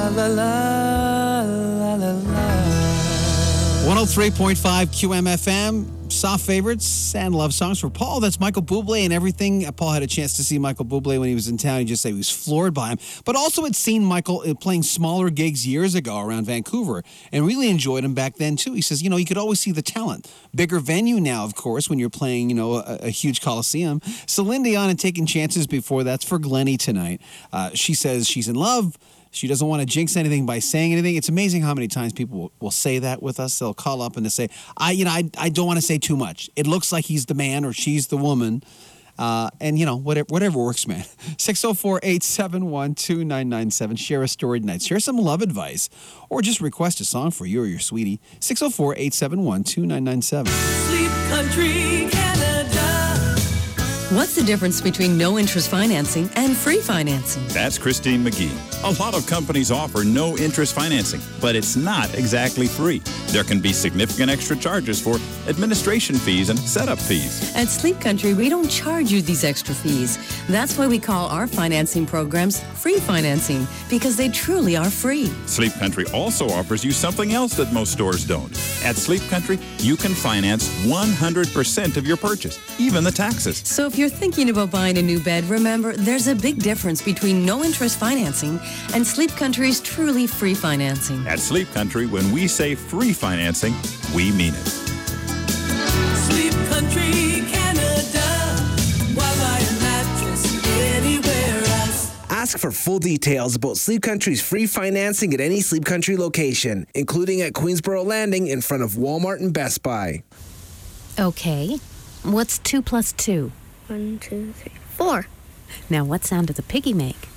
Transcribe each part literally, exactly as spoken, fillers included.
la la la la la la. one oh three point five Q M F M. Soft favorites and love songs for Paul. That's Michael Bublé and everything. Paul had a chance to see Michael Bublé when he was in town. He just said he was floored by him, but also had seen Michael playing smaller gigs years ago around Vancouver and really enjoyed him back then too. He says, you know, you could always see the talent. Bigger venue now, of course, when you're playing, you know, a, a huge Coliseum. Celine Dion had taken chances before. That's for Glennie tonight. Uh, she says she's in love. She doesn't want to jinx anything by saying anything. It's amazing how many times people will, will say that with us. They'll call up and they say, I, you know, I, I don't want to say too much. It looks like he's the man or she's the woman. Uh, and, you know, whatever whatever works, man. six oh four, eight seven one, two nine nine seven. Share a story tonight. Share some love advice. Or just request a song for you or your sweetie. six oh four, eight seven one, two nine nine seven. Sleep Country, Canada. What's the difference between no-interest financing and free financing? That's Christine McGee. A lot of companies offer no-interest financing, but it's not exactly free. There can be significant extra charges for administration fees and setup fees. At Sleep Country, we don't charge you these extra fees. That's why we call our financing programs free financing, because they truly are free. Sleep Country also offers you something else that most stores don't. At Sleep Country, you can finance one hundred percent of your purchase, even the taxes. So if you're thinking about buying a new bed, remember, there's a big difference between no-interest financing and Sleep Country's truly free financing. At Sleep Country, when we say free financing, we mean it. Sleep Country, Canada. Why buy a mattress anywhere else? Ask for full details about Sleep Country's free financing at any Sleep Country location, including at Queensboro Landing in front of Walmart and Best Buy. Okay. What's two plus two? One, two, three, four. Now, what sound does a piggy make?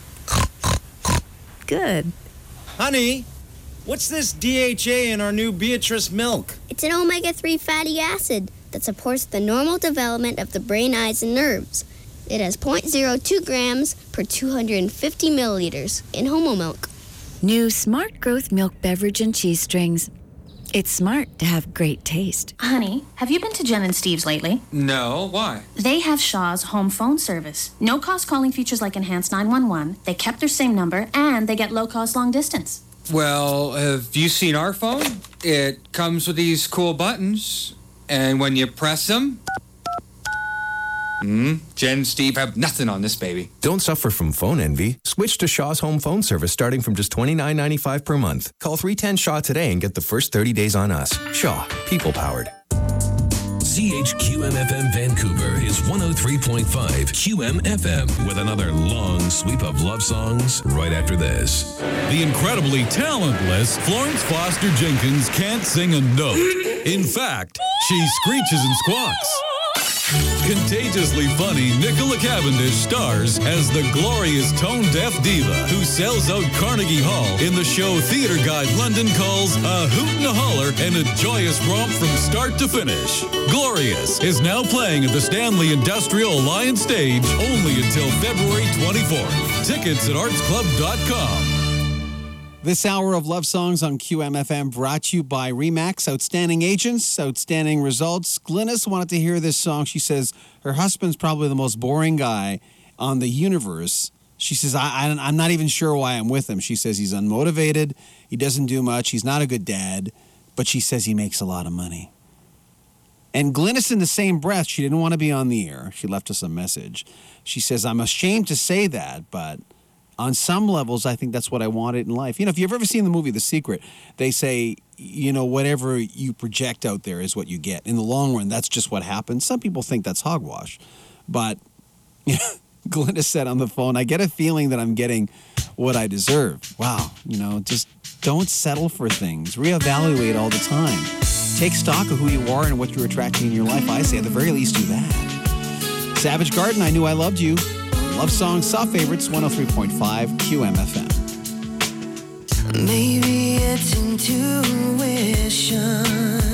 Good. Honey, what's this D H A in our new Beatrice milk? It's an omega three fatty acid that supports the normal development of the brain, eyes, and nerves. It has zero point zero two grams per two hundred fifty milliliters in Homo milk. New Smart Growth Milk Beverage and Cheese Strings. It's smart to have great taste. Honey, have you been to Jen and Steve's lately? No, why? They have Shaw's home phone service. No cost calling features like enhanced nine one one. They kept their same number, and they get low cost long distance. Well, have you seen our phone? It comes with these cool buttons, and when you press them, hmm, Jen and Steve have nothing on this baby. Don't suffer from phone envy. Switch to Shaw's home phone service starting from just twenty-nine ninety-five per month. Call three one zero S H A W today and get the first thirty days on us. Shaw, people powered. C H Q M F M Vancouver is one oh three point five Q M F M with another long sweep of love songs right after this. The incredibly talentless Florence Foster Jenkins can't sing a note. In fact, she screeches and squawks. Contagiously funny Nicola Cavendish stars as the glorious tone-deaf diva who sells out Carnegie Hall in the show Theatre Guide London calls a hoot and a holler and a joyous romp from start to finish. Glorious is now playing at the Stanley Industrial Alliance stage only until February twenty-fourth. Tickets at arts club dot com. This hour of love songs on Q M F M brought to you by Remax. Outstanding agents, outstanding results. Glynis wanted to hear this song. She says her husband's probably the most boring guy on the universe. She says, I, I, I'm not even sure why I'm with him. She says he's unmotivated. He doesn't do much. He's not a good dad. But she says he makes a lot of money. And Glynis, in the same breath, she didn't want to be on the air. She left us a message. She says, I'm ashamed to say that, but on some levels, I think that's what I wanted in life. You know, if you've ever seen the movie The Secret, they say, you know, whatever you project out there is what you get. In the long run, that's just what happens. Some people think that's hogwash. But you know, Glynis said on the phone, I get a feeling that I'm getting what I deserve. Wow. You know, just don't settle for things. Reevaluate all the time. Take stock of who you are and what you're attracting in your life. I say, at the very least, do that. Savage Garden, I Knew I Loved You. Love songs, soft favorites, one oh three point five Q M F M. Maybe it's intuition.